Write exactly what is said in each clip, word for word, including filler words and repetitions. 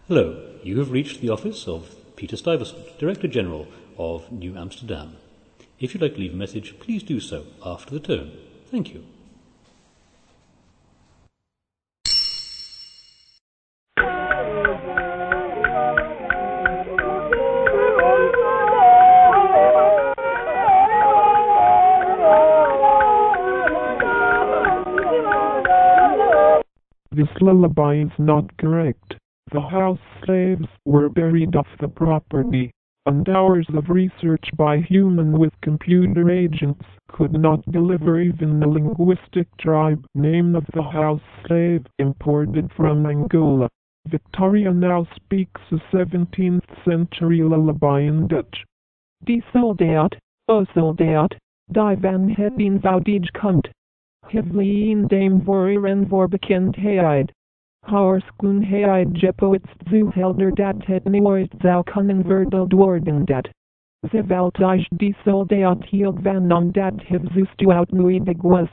Hello, you have reached the office of Peter Stuyvesant, Director General of New Amsterdam. If you'd like to leave a message, please do so after the tone. Thank you. This lullaby is not correct. The house slaves were buried off the property, and hours of research by human with computer agents could not deliver even the linguistic tribe name of the house slave imported from Angola. Victoria now speaks a seventeenth century lullaby in Dutch. Die soldaat, o soldaat, die van het eenvoudig komt. Hevleen dame voor en voor bekendheid. Haar schoonheid gepoets zu helder dat het nooit zou kunnen verdeld worden dat. Ze weltuig die soldaat hield van omdat het zuist uitnoedig was.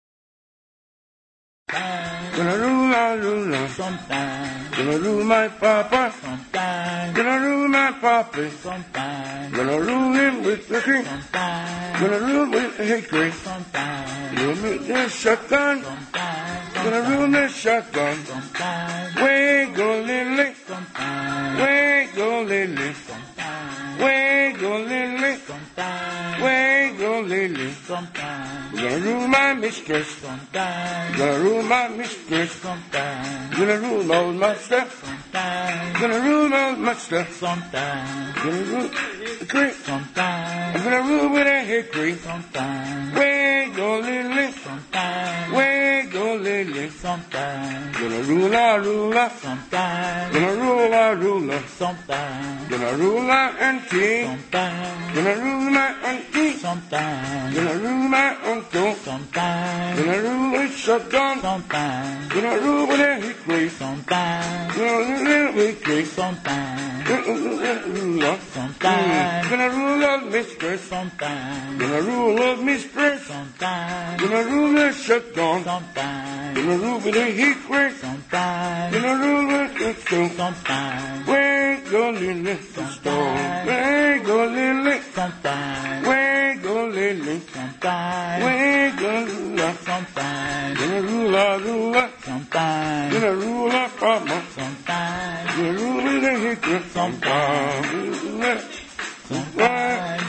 Gonna rule, la rule, Sometime, gonna rule my papa, sometime, gonna rule my papi, sometime, gonna rule him with the king, sometime, gonna rule with the hickory, sometime, rule with the shotgun, sometime, gonna rule the shotgun. sometime, Way go Lily, sometime, way go Lily, sometime, way go Lily, sometime, way go Lily. sometime, Gonna rule my mistress, sometime, gonna rule my mistress, sometime, gonna rule old master, sometime, gonna rule old master, sometime, gonna rule the creek, sometime, I'm gonna rule with a hickory. sometime, Way go Lily, sometime, way go Lily. sometime, Gonna rule our ruler, sometime, gonna rule our ruler, sometime, gonna rule our auntie, sometime, gonna rule my auntie, sometime, gonna rule my uncle, sometime, gonna rule with shotgun, sometime, gonna rule with a hickory, sometime, gonna rule with hickory, sometime, ruler, sometime, gonna rule our mistress, sometime, gonna rule our mistress, sometime, gonna rule the shotgun, sometime, gonna rule with a hickory, sometime, gonna rule with the stone. sometime, Way go Lily, stone. Way go Lily, sometime, way go Lily, sometime, way go Lula. sometime, Gonna rule our ruler, sometime, gonna rule our farmer, sometime, gonna rule with a hickory. sometime, sometime,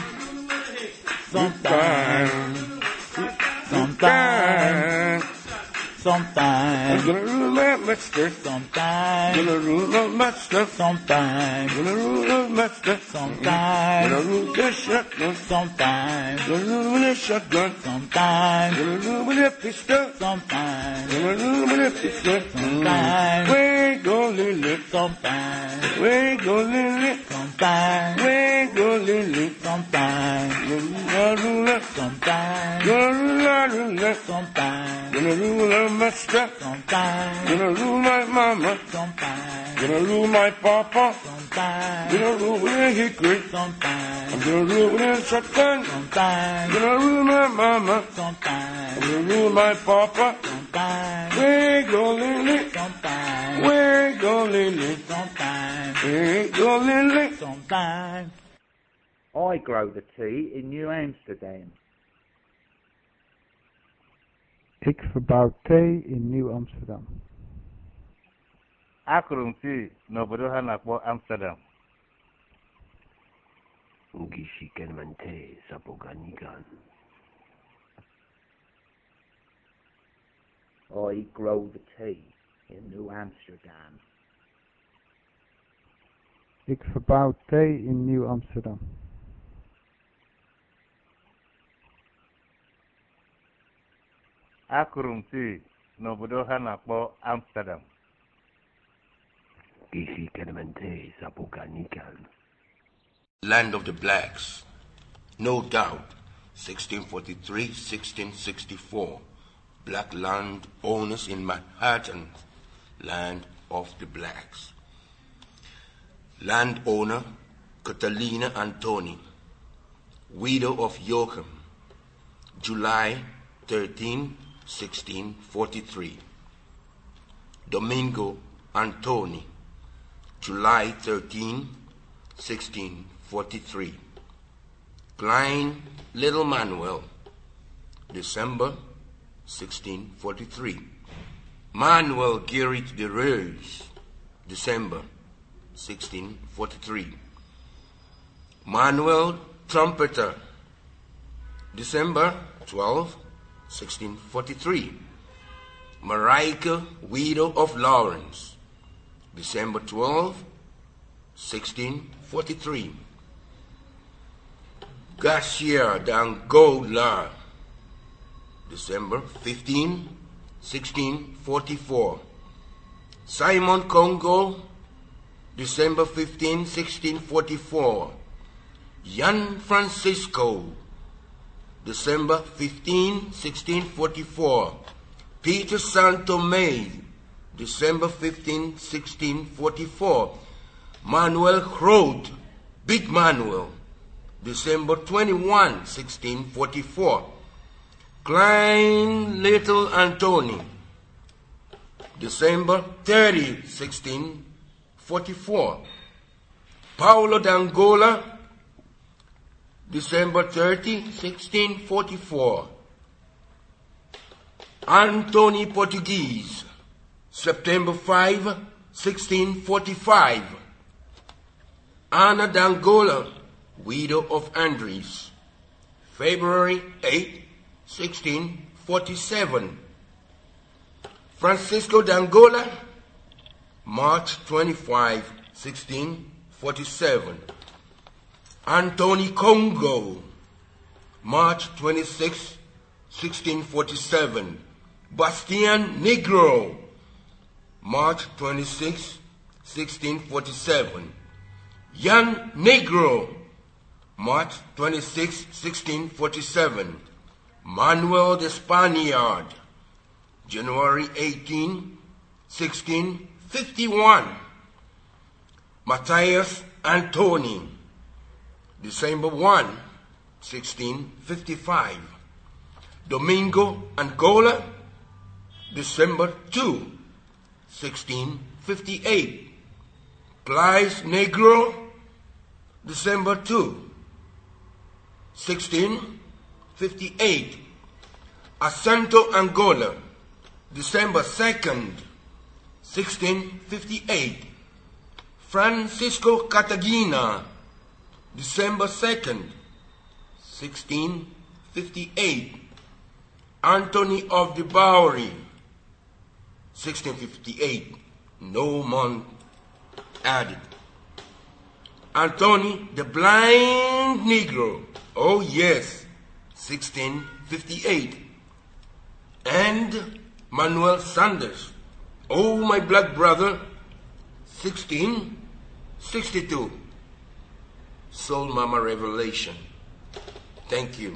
sometime, sometime, sometime, Gonna rule our master, sometime, gonna rule our master, sometime, gonna rule our master, sometime, gonna rule the shotgun, sometime, gonna rule with a shotgun, sometime, gonna rule with a pistol, sometime, gonna rule with a pistol. sometime, Way go Lily, sometime, way go Lily, sometime, way go Lily. sometime, Gonna rule, sometime, gonna rule, rule, sometime, gonna rule our master, sometime, gonna rule my mama, sometime, gonna rule my papa, sometime, gonna rule with a hickory, sometime, I'm gonna rule with a shotgun, sometime, gonna rule my mama, sometime, I'm gonna rule my papa. sometime, Way go Lily, sometime, way go Lily, sometime, way go Lily. sometime. I grow the tea in New Amsterdam. Ik verbouw thee in Nieuw Amsterdam. Akụrụ m tii n'obodo ha na-akpọ Amsterdam. Ngishi Kelmante Sapoganigan. I grow the tea in New Amsterdam. Ik verbouw thee in Nieuw Amsterdam. Akụrụ m tii n'obodo ha na-akpọ Amsterdam. Ngishi Kelmante Sapoganigan. Land of the Blacks. No doubt, sixteen forty-three, sixteen sixty-four. Black land owners in Manhattan. Land of the Blacks. Landowner Catalina Antoni. Widow of Joachim. July thirteenth, sixteen forty-three. Domingo Antoni. July thirteenth, sixteen forty-three. Klein Little Manuel, December sixteen forty-three. Manuel Gerrit de Reus, December sixteen forty-three. Manuel Trumpeter, December twelfth, sixteen forty-three. Marica, widow of Lawrence, December twelfth, sixteen forty-three. Garcia d'Angola, December fifteenth, sixteen forty-four. Simon Congo, December fifteenth, sixteen forty-four. Jan Francisco, December fifteenth, sixteen forty-four. Peter Santomé, December fifteenth, sixteen forty-four. Manuel Groot, Big Manuel, December twenty-first, sixteen forty-four. Klein Little Antony, December thirtieth, sixteen forty-four. Paulo d'Angola, December thirtieth, sixteen forty-four. Anthony Portuguese, September fifth, sixteen forty-five. Anna d'Angola, widow of Andres, February eighth, sixteen forty-seven. Francisco d'Angola, March twenty-fifth, sixteen forty-seven. Anthony Congo, March twenty-sixth, sixteen forty-seven. Bastian Negro, March twenty-sixth, sixteen forty-seven. Jan Negro, March twenty-sixth, sixteen forty-seven. Manuel the Spaniard, January eighteenth, sixteen fifty-one. Matthias Antoni, December first, sixteen fifty-five. Domingo Angola, December second, sixteen fifty-eight. Plies Negro, December second, sixteen fifty-eight. Asanto Angola, December second, sixteen fifty-eight. Francisco Cartagena, December second, sixteen fifty-eight. Anthony of the Bowery, sixteen fifty-eight. No month added. Anthony the Blind Negro, oh yes, sixteen fifty-eight. And Manuel Sanders, oh my black brother, sixteen sixty-two. Soul Mama Revelation. Thank you.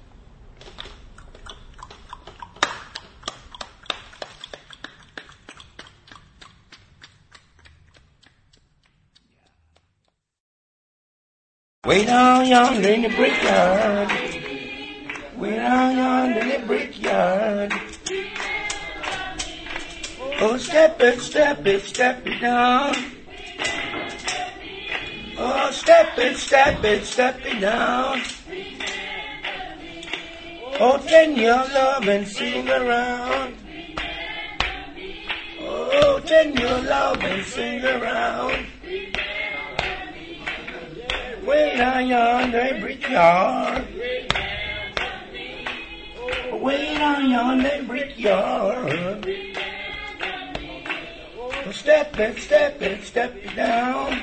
Way down yonder in the brickyard, way down yonder in the brickyard. Oh, step it, step it, step it down. Oh, step it, step it, step it down. Oh, turn your love and sing around. Oh, turn your love and sing around. Way down yonder brickyard, way down yonder brickyard. Step it, step it, step it down.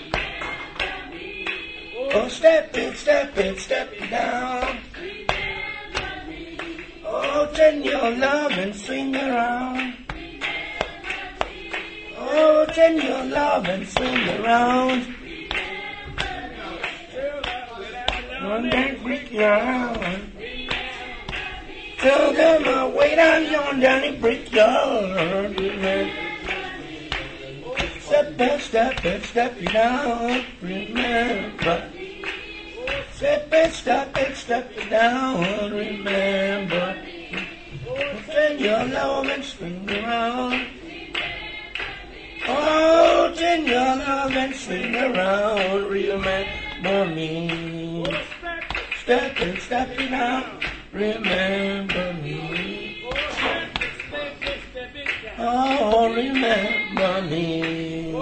Oh, step it, step it, step it down. Oh, turn your love and swing around. Oh, turn your love and swing around. On that brickyard, tell them I wait on you down the brickyard. Step it, step it, step it down, remember. Step it, step it, step it down, remember. Turn your love and swing around. Oh, turn your love and swing around, remember me. Stepping, stepping out, remember me. Oh, remember me.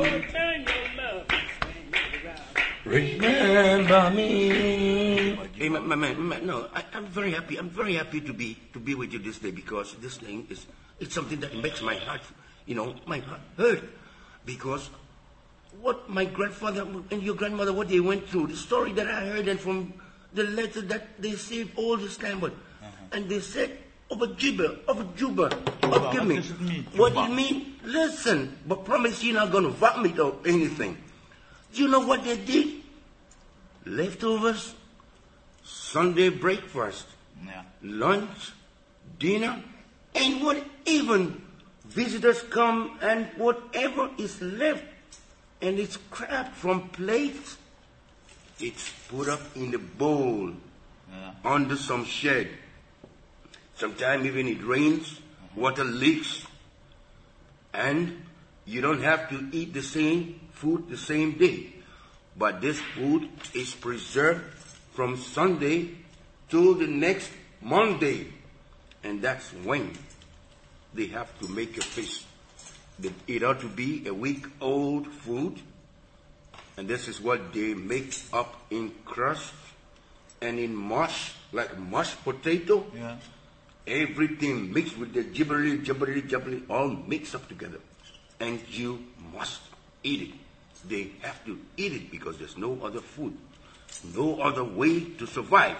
Remember me. Hey, my, my man, my, no, I, I'm very happy. I'm very happy to be to be with you this day because this thing is it's something that makes my heart, you know, my heart hurt because what my grandfather and your grandmother, what they went through, the story that I heard, and from the letter that they saved all this time, but uh-huh. and they said of a jibber, of a juba, of give me. What does it mean? What it mean? Listen, but promise you're not gonna vomit or anything. Do you know what they did? Leftovers, Sunday breakfast, yeah. lunch, dinner, and what even visitors come and whatever is left and it's scrapped from plates, it's put up in a bowl yeah. under some shed. Sometimes even it rains, water leaks, and you don't have to eat the same food the same day. But this food is preserved from Sunday to the next Monday. And that's when they have to make a feast. It ought to be a week-old food. And this is what they make up in crust and in mush, like mashed potato. Yeah. Everything mixed with the gibbery, gibbery, gibbery, all mixed up together. And you must eat it. They have to eat it because there's no other food, no other way to survive.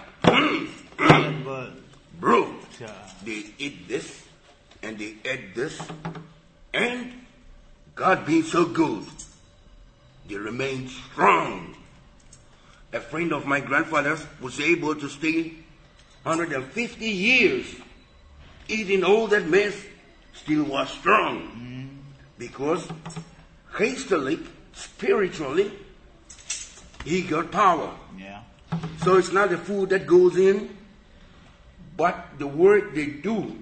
Bro, they eat this and they ate this, and God being so good, they remain strong. A friend of my grandfather's was able to stay one hundred fifty years eating all that mess, still was strong mm. because hastily, spiritually, he got power. Yeah. So it's not the food that goes in, but the work they do,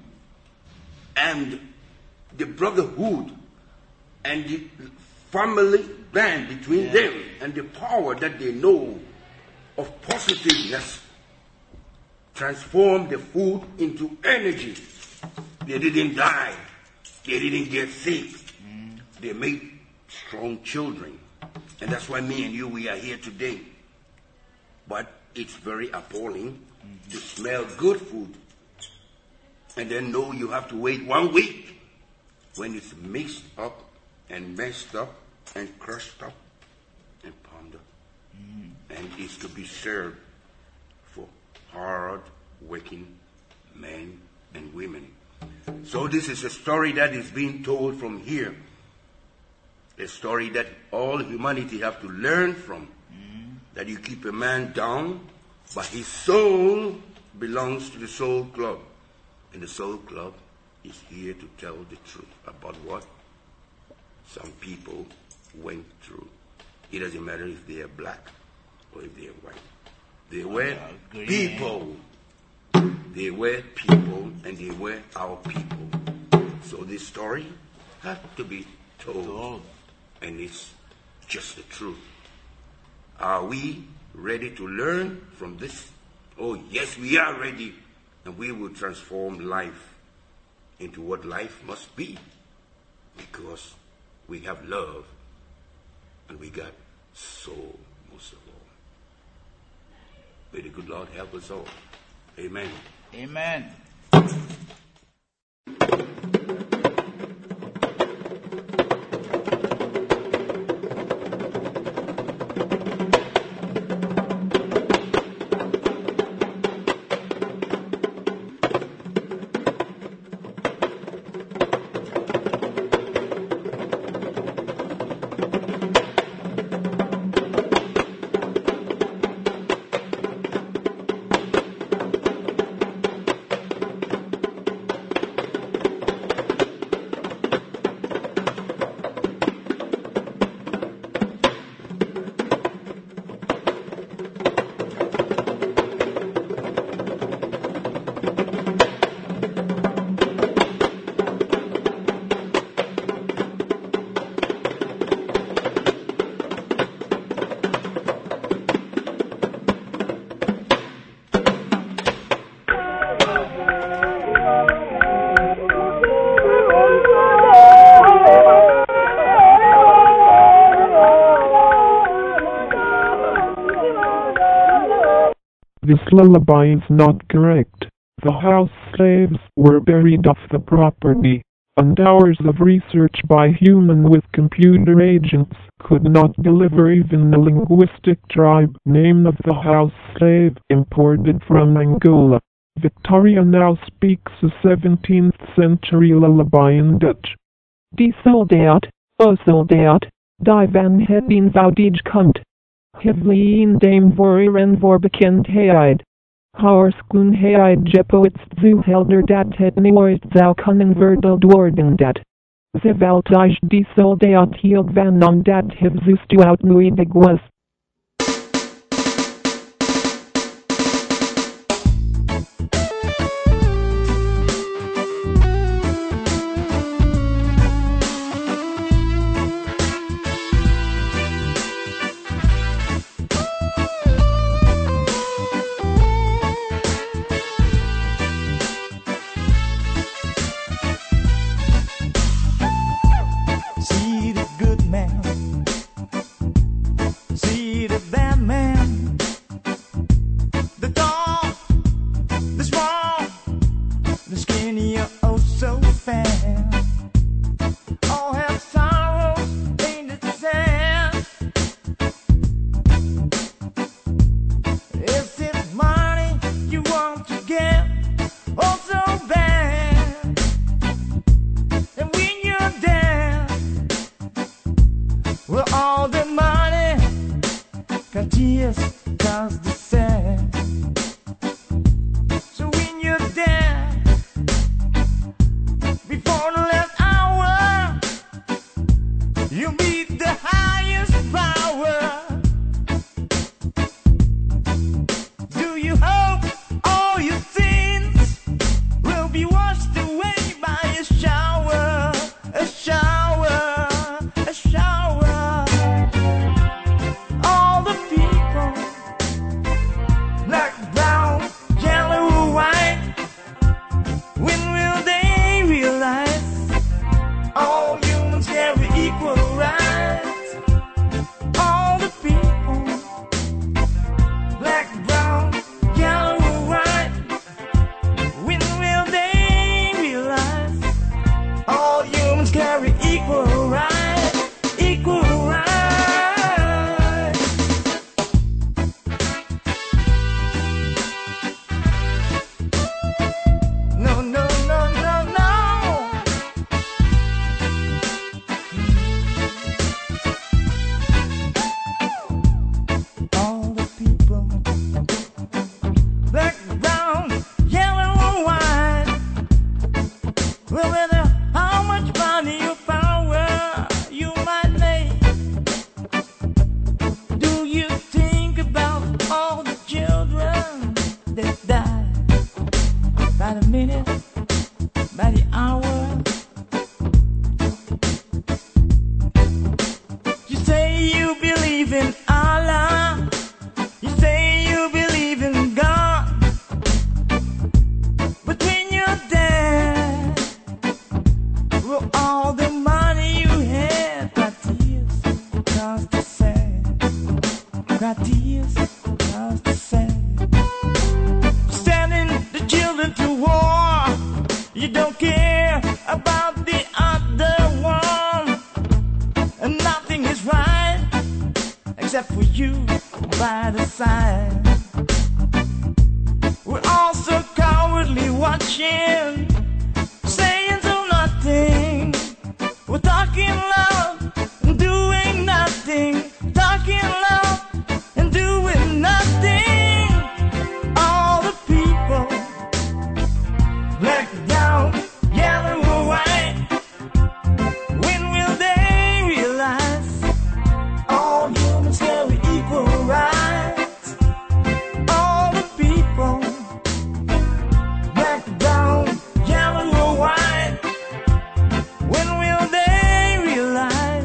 and the brotherhood, and the family band between yeah. them, and the power that they know of positiveness, transform the food into energy. They didn't die. They didn't get sick. Mm. They made strong children. And that's why me and you, we are here today. But it's very appalling mm-hmm. to smell good food and then know you have to wait one week when it's mixed up and messed up and crushed up and pounded. Mm. And it's to be served for hard-working men and women. So this is a story that is being told from here. A story that all humanity have to learn from. Mm. That you keep a man down, but his soul belongs to the Soul Club. And the Soul Club is here to tell the truth about what some people went through. It doesn't matter if they are black or if they are white. They were oh, people. They were people and they were our people. So this story has to be told. And it's just the truth. Are we ready to learn from this? Oh, yes, we are ready. And we will transform life into what life must be. Because we have love. And we got soul, most of all. May the good Lord help us all. Amen. Amen. This lullaby is not correct. The house slaves were buried off the property, and hours of research by human with computer agents could not deliver even the linguistic tribe name of the house slave imported from Angola. Victoria now speaks a seventeenth century lullaby in Dutch. Die soldaat, o soldaat, die van hebben voudig komt. Hevleen dame voor en voor bekendheid. Haar schoonheid jepoets zu helder dat het nooit zou kunnen verdeld worden dat. Ze weltuig die soldaat hield van omdat het zustu uitnoedig was. See the good man, see the bad man, the tall, the small, the skinny, oh so fat. All have sorrows, ain't it sad? Is it money you want to get, oh so bad? And when you're dead, well, all the money got tears cause the sad. So when you're dead, before the last hour, you'll be the highest power. Do you hope all your sins will be washed away by a shower, a shower, a shower? All the people, black, brown, yellow, white, when will they realize all humans have equal rights? All the people, black, brown, yellow, white, when will they realize all humans carry equal rights, equal rights? No, no, no, no, no. All the people, black, brown, yellow, or white, well, matter how much money or power you might make, do you think about all the children that die by the minute, by the hour? You say you believe in Allah, you say you believe in God, but when you're dead, well, all the money you had got tears cause the sad, got tears cause the sad. Sending the children to war, you don't care about the other one, and nothing is right except for you by the side. We're all so cowardly watching, saying so nothing. We're talking loud and doing nothing, talking loud and doing nothing. All the people, black, brown, yellow, or white, when will they realize all humans carry equal rights? All the people, black, brown, yellow, or white, when will they realize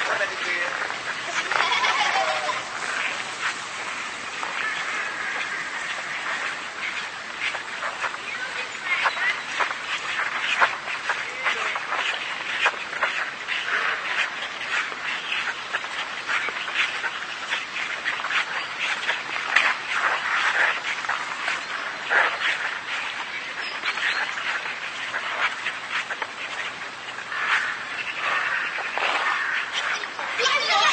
Yes, Lord.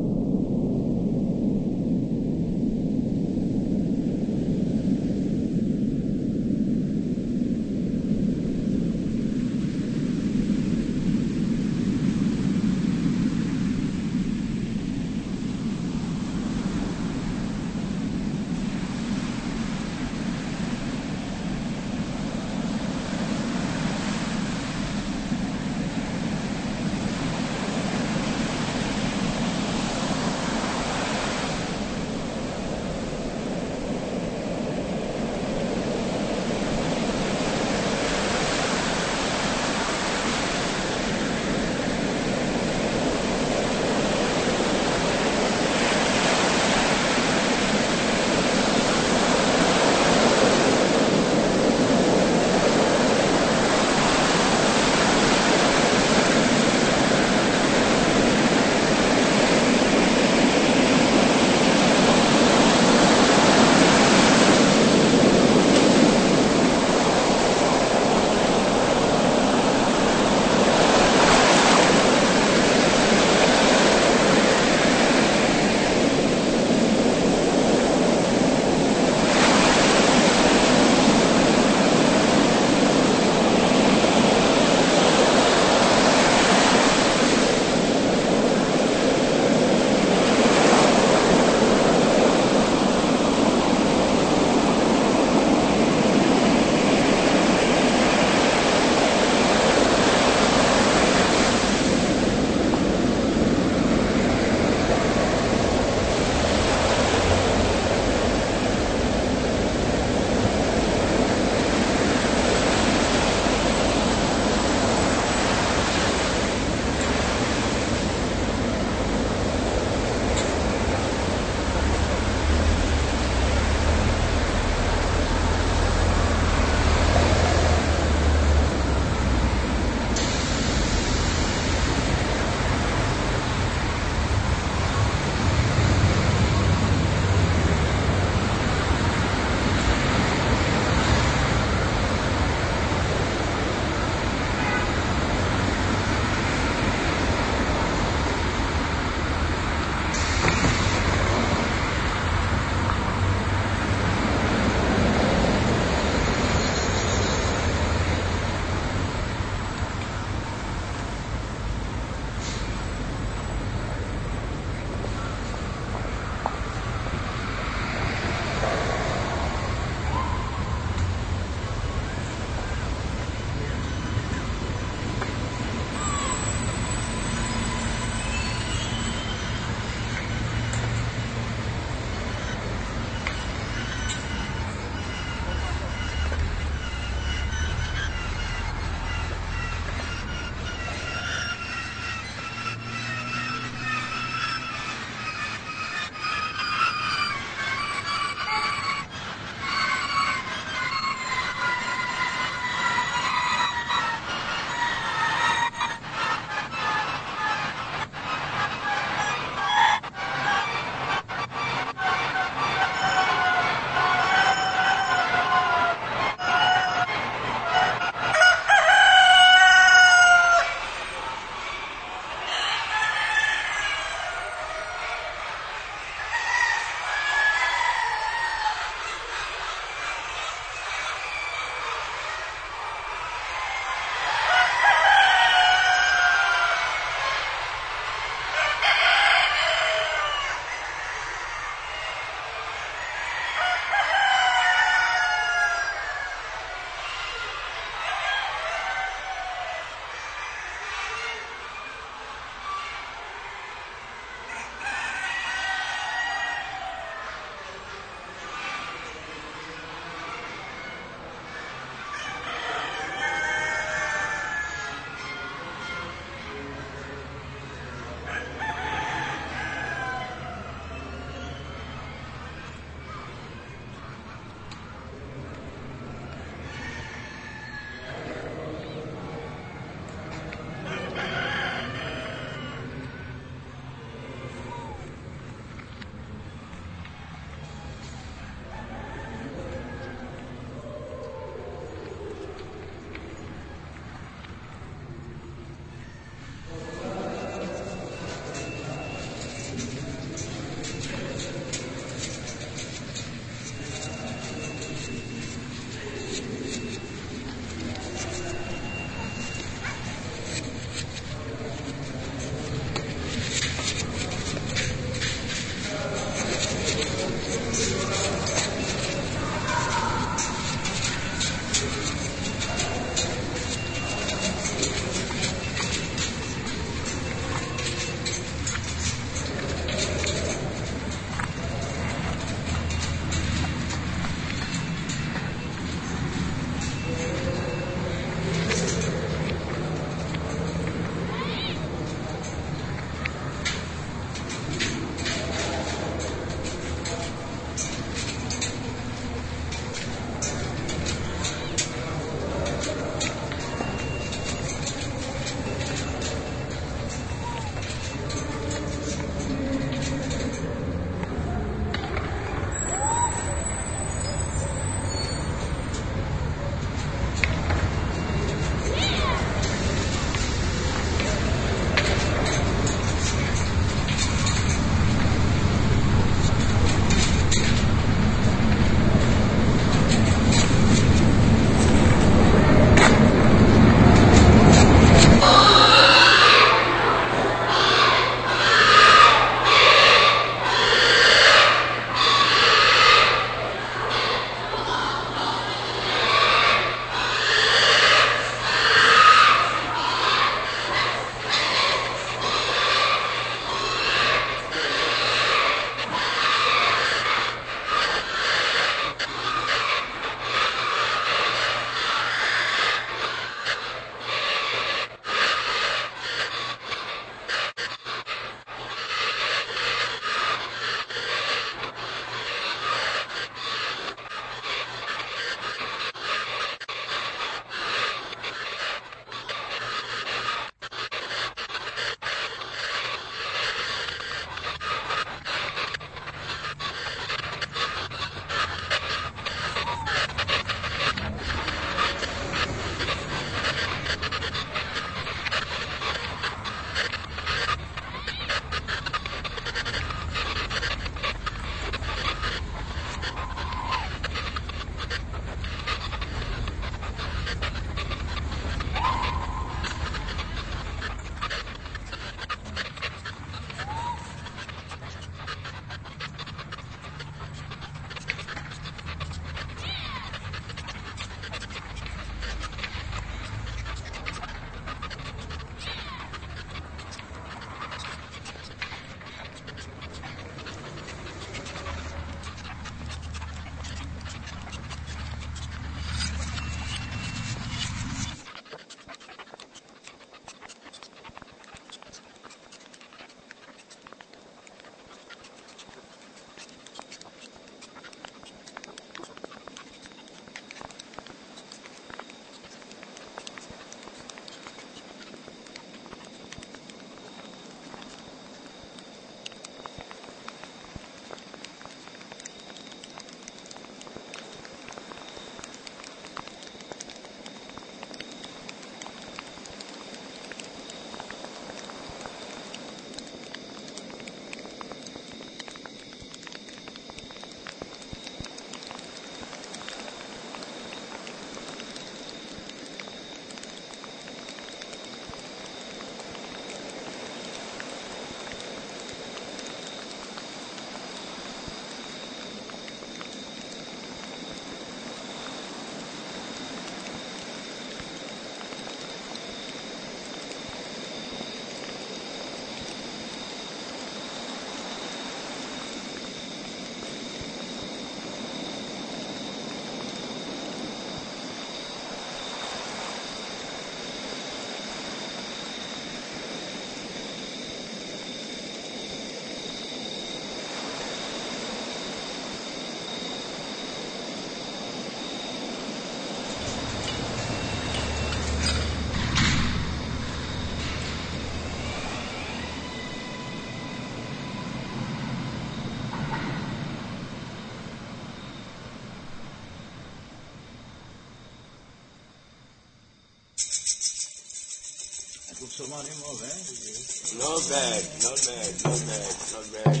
Not bad, not bad, not bad, not bad.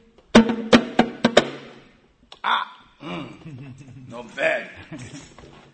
Not bad.